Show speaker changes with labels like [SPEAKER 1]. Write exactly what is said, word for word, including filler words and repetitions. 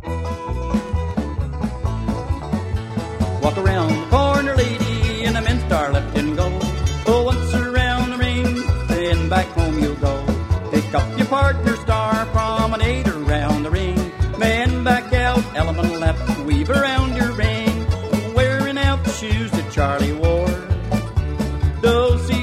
[SPEAKER 1] Walk around the corner, lady, and the men star left and go. Oh, once around the ring, then back home you'll go. Pick up your partner, star, promenade around the ring. Man back out, element left, weave around your ring. Wearing out the shoes that Charlie wore. Those